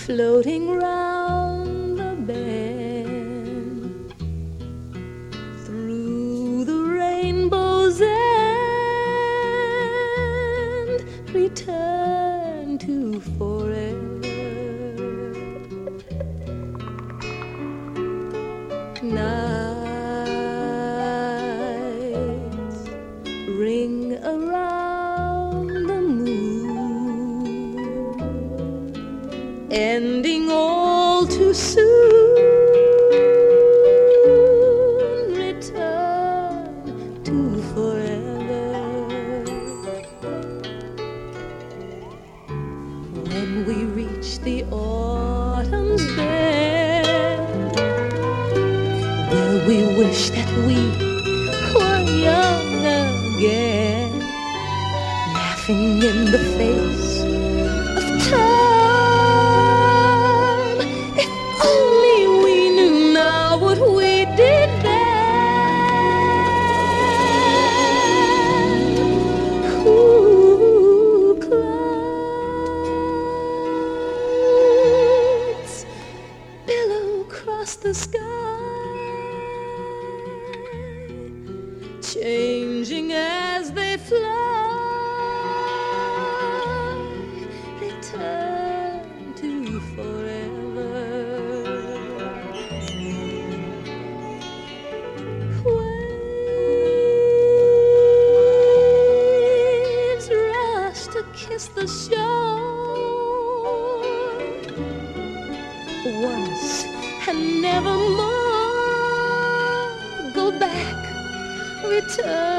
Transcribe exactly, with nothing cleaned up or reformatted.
floating round the bend, through the rainbow's end, return to forever. Nights ring around the moon, ending all too soon. Return to forever. When we reach the autumn's bend, will we wish that we were young again, laughing in the face of time? If only we knew now what we did then. Ooh, clouds billow across the sky, changing as they fly. Return to forever. Waves rush to kiss the shore once and nevermore. Go back, return